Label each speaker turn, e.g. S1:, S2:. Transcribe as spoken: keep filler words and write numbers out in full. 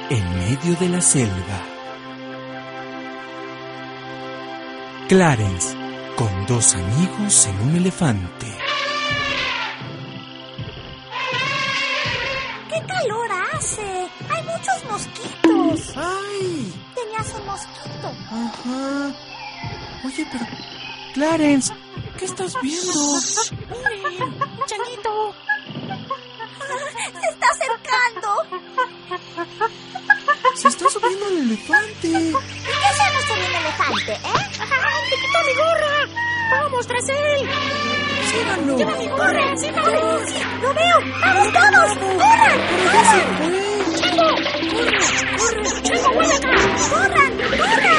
S1: en medio de la selva. Clarence, con dos amigos en un elefante.
S2: ¡Qué calor hace! ¡Hay muchos mosquitos!
S1: ¡Ay!
S2: Tenías un mosquito.
S1: Ajá. Oye, pero... Clarence, ¿qué estás viendo?
S2: ¡Miren! ¡Un changuito! ¡Se está acercando!
S1: Se está subiendo el elefante.
S2: ¿Y qué hacemos con un elefante, eh?
S3: ¡Ay, te quitó mi gorra! ¡Vamos tras él!
S1: ¡Síganlo!
S3: ¡Lleva mi gorra! ¡Síganlo!
S2: ¡Sí! ¡Lo veo! ¡Vamos todos! ¡Corran!
S1: ¡Pero ya se fue!
S3: ¡Chango! ¡Corre! ¡Corre! ¡Chango, vuelve acá!
S2: ¡Corran! ¡Corran!